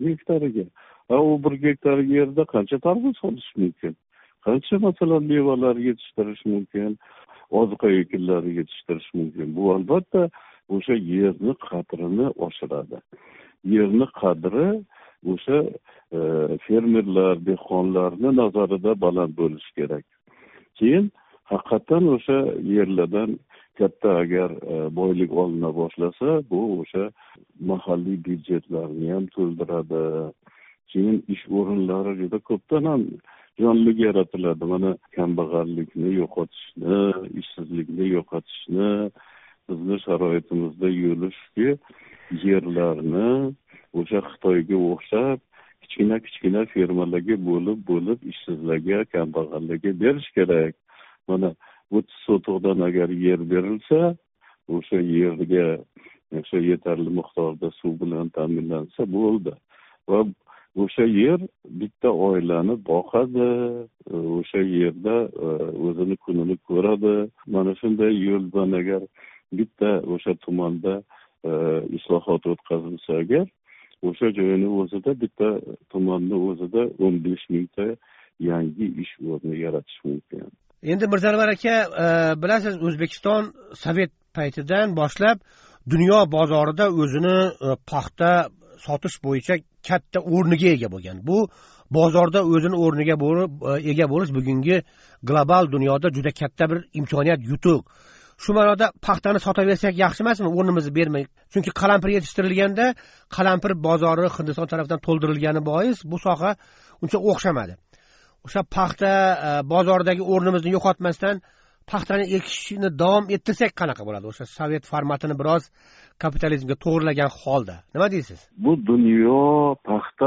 U 1 gektar yerda qancha tarvuz solish mumkin? Qancha masalan mevalar yetishtirish mumkin? Oziqa ekinlari yetishtirish mumkin? Bu albatta o'sha yerni qadrini oshiradi. Yerni qadri o'sha fermerlar, dehqonlarni nazarida baland bo'lishi kerak. Keyin haqiqatan o'sha yerlardan katta agar boylik olina boshlasa, bu o'sha mahalliy byudjetlarni ham to'ldiradi. Keyin ish o'rinlari juda ko'pdan ham jonli yaratiladi. Mana kambag'allikni yo'qotishni, ishsizlikni yo'qotishni bizni sharoitimizda yo'li shuki, yerlarni o'sha Xitoyga o'xshab kichkina fermalarga bo'lib ishsizlarga, kambag'allarga berish kerak. Mana 30 sotixdan agar yer berilsa, o'sha yerga o'sha yetarli miqdorda suv bilan ta'minlansa bo'ldi. Va o'sha yer bitta oilani boqadi, o'sha yerda o'zini kunini ko'radi. Mana shunday yo'ldan agar bitta o'sha tumanda islohot o'tkazilsa agar, o'sha joyni o'zida, bitta tumanni o'zida 15 mingta yangi ish o'rni yaratish mumkin. Endi Mirzanvar aka, bilasiz, O'zbekiston Sovet paytidan boshlab dunyo bozorida o'zini paxta sotish bo'yicha katta o'rniga ega bo'lgan. Bu bozorda o'zini o'rniga ega bo'lish bugungi global dunyoda juda katta bir imkoniyat, yutuq. Shu ma'noda paxtani sotaversak yaxshi emasmi, o'rnimizni bermay? Chunki qalampir yetishtirilganda qalampir bozori Hindiston tomonidan to'ldirilgani bois bu soha uncha o'xshamadi. O'sha paxta bozoridagi o'rnimizni yo'qotmasdan paxtani ekishni davom ettirsak qanaqa bo'ladi? O'sha sovet formatini biroz kapitalizmga to'g'rilagan holda. Nima deysiz? Bu dunyo paxta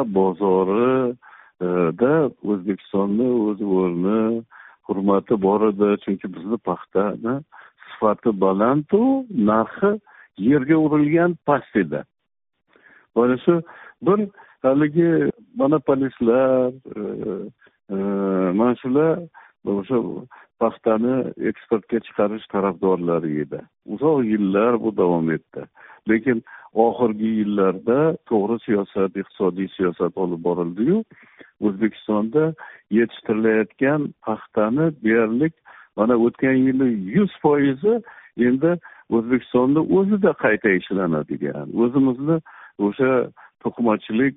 bozorida O'zbekistonni o'z o'rni, hurmati bor edi. Chunki bizni paxtani sifati baland-u, narxi yerga urilgan past edi. Mana shu bir haligi monopolistlar, mana shular o'sha paxtani eksportga chiqarish tarafdorlari edi. Uzoq yillar bu davom etdi. Lekin oxirgi yillarda to'g'ri siyosat, iqtisodiy siyosat olib borildi-yu, O'zbekistonda yetishtirilayotgan paxtani deyarli mana o'tgan yili 100% endi O'zbekistonda o'zida qayta ishlanadigan, o'zimizni o'sha to'qimachilik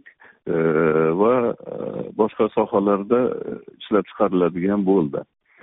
va boshqa sohalarda ishlab chiqariladigan bo'ldi.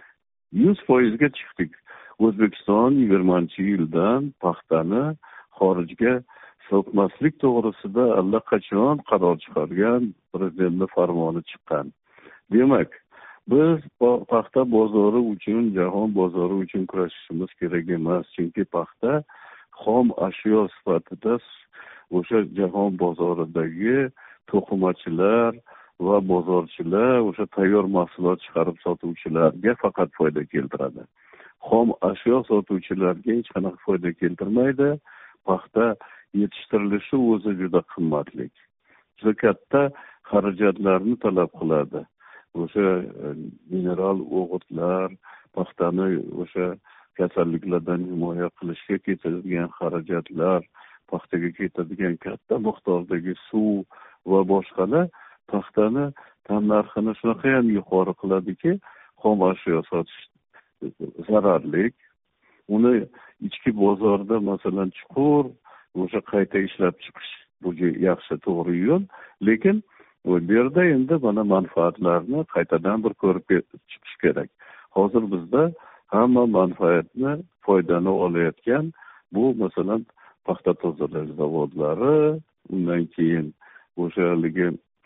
100% ga chiqdik. O'zbekiston 20-yildan paxtani xorijga sotmaslik to'g'risida allaqachon qaror chiqargan, prezidentning farmoni chiqqan. Demak, biz paxta bozori uchun, jahon bozori uchun kurashishimiz kerak emas, chunki paxta xom ashyo sifatida o'sha jahon bozoridagi to'qimachilar va bozorchilar, o'sha tayyor mahsulot chiqarib sotuvchilarga faqat foyda keltiradi. Xom ashyo sotuvchilarga hech qanaqa foyda keltirmaydi. Paxta yetishtirilishi o'zi juda qimmatlik. Juda katta xarajatlarni talab qiladi. O'sha mineral o'g'itlar, paxtani o'sha kasalliklardan himoya qilishga ketadigan xarajatlar, paxtaga ketadigan katta miqdordagi suv va boshqalar paxtani tannarxini shunaqa ham yuqori qiladiki, xom ashyo sotish zararlik. Uni ichki bozorda masalan chuqur o'sha qayta ishlab chiqish bu yaxshi, to'g'ri yo'l, lekin bu yerda endi mana manfaatlarni qaytadan bir ko'rib chiqish kerak. Hozir bizda hamma manfaatni, foydani olayotgan bu masalan paxta tozalash zavodlari, undan keyin o'shaligi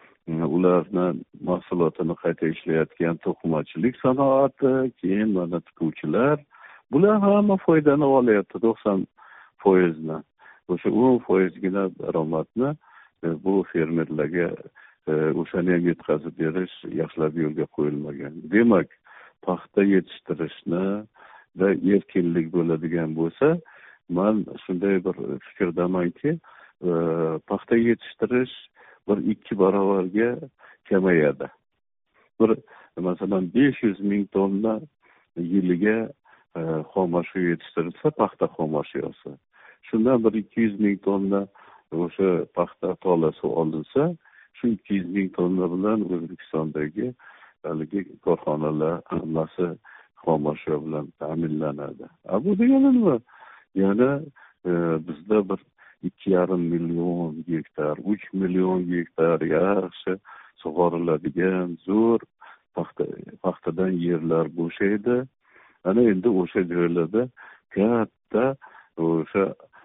ularni mahsulotini qayta ishlayotgan to'qimachilik sanoati, keyin mana tikuvchilar, bular hamma foydani olyapti 90%. O'sha 10%gina daromadni bu fermerlarga o'shani ham yetkazib berish yaxshilab yo'lga qo'yilmagan. Demak, paxta yetishtirishni da erkinlik bo'ladigan bo'lsa, men shunday bir fikrdamanki, paxta yetishtirish 1-2 barobarga kamayadi. Bir masalan 500 ming tonna yiliga xom ashyo yetishtirilsa, paxta xom ashyosi. Shundan 200 ming tonna o'sha paxta tolasi olinsa, shu 200 ming tonna bilan O'zbekistondagi haligi korxonalar hammasi xom ashyo bilan ta'minlanadi. Bu degani nima? Yana bizda bir 2,5 million gektar, 3 million gektar yaxshi sug'oriladigan zo'r paxtadan yerlar bo'shaydi. Ana endi o'sha joylarda katta o'sha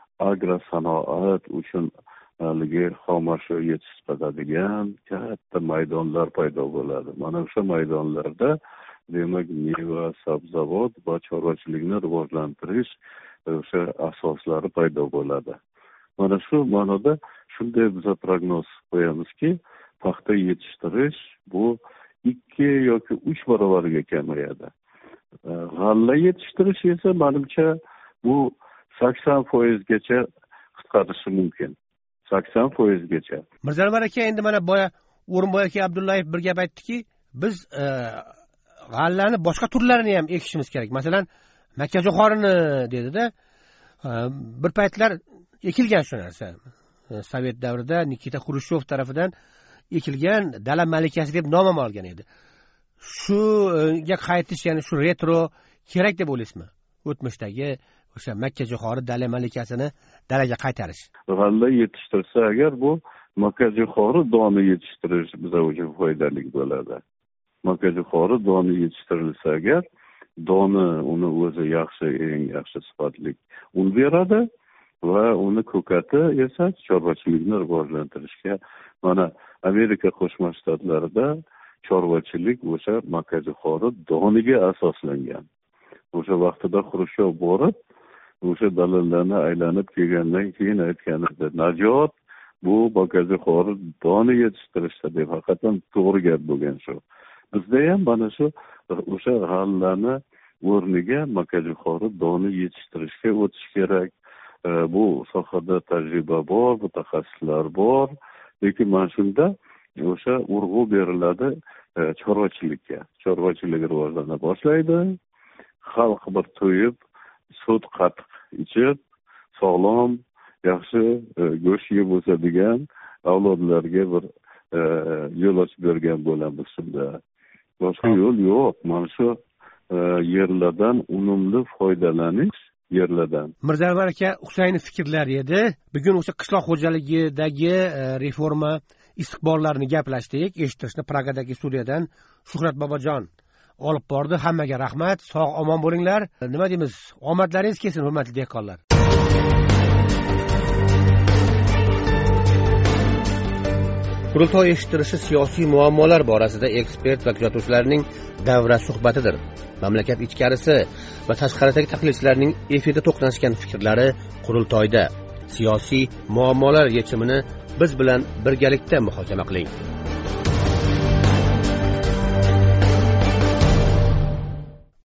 agrosanoat uchun haligi xom ashyo yetishtiradigan katta maydonlar paydo bo'ladi. Mana o'sha maydonlarda demak meva, sabzavot va chorvachilikni rivojlantirish o'sha asoslari paydo bo'ladi. Mana shu ma'noda shunday biz prognoz qo'yamizki, paxta yetishtirish bu 2 yoki 3 barobarga kamayadi. G'alla yetishtirish esa menimcha bu 80% gacha qisqarishi mumkin. 80% gacha. Mirzanvar aka, endi mana boya O'rinboy aka Abdullayev bir gap aytdiki, biz g'allani boshqa turlarini ham ekishimiz kerak. Masalan, makkajo'xorini dedi-da, bir paytlar ekilgan shu narsa. Sovet davrida Nikita Xrushchev tarafidan ekilgan dala malikasi deb nom olgan edi. Shuga qaytish, ya'ni shu retro kerak deb o'ylaysizmi? O'tmishdagi o'sha makkajo'xori dala malikasini dalaga qaytarish. G'alla yetishtirsa agar bu makkajo'xori doni yetishtirish bizga uchun foydali bo'ladi. Makkajo'xori doni yetishtirilsa agar, doni uni o'zi yaxshi, eng yaxshi sifatli un beradi va uni ko'kati esa chorvachilikni rivojlantirishga, mana Amerika Qo'shma Shtatlarida chorvachilik o'sha makkajo'xori doniga asoslangan. O'sha vaqtida Xrushchev borib, o'sha dalillarni aylanib kelgandan keyin aytgan edi, najot bu makkajo'xori doni yetishtirishda deb. Haqiqatan to'g'ri gap bo'lgan shu. Bizda ham mana shu o'sha g'allani o'rniga makkajo'xori doni yetishtirishga o'tish kerak. Bu sohada tajriba bor, mutaxassislar bor, lekin mana shunda o'sha urg'u beriladi chorvachilikka. Chorvachilik rivojlana boshlaydi. xalq bir to'yib sut qatiq ichib sog'lom yaxshi go'sht yeb o'sadigan avlodlarga bir yo'l ochib bergan bo'lamiz shunda. Boshqa yo'l yo'q. Mana shu yerlardan unumli foydalanish yerlardan. Mirzanvar aka Husaynov fikrlari edi. Bugun o'sha qishloq xo'jaligidagi reforma istiqbollarini gaplashdik. Eshittirishni Pragadagi studiyadan Shuhrat Bobojon olib bordi. Hammaga rahmat. Sog' omon bo'linglar. Nima deymiz? Omadlaringiz kelsin, hurmatli dehqonlar. Qurultoy eshittirishi siyosiy muammolar borasida ekspert va kuzatuvchilarning davra suhbatidir. Mamlakat ichkarisi va tashqaridagi tahlilchilarning efirda to'qnashgan fikrlari qurultoyda. Siyosiy muammolar yechimini biz bilan birgalikda muhokama qiling.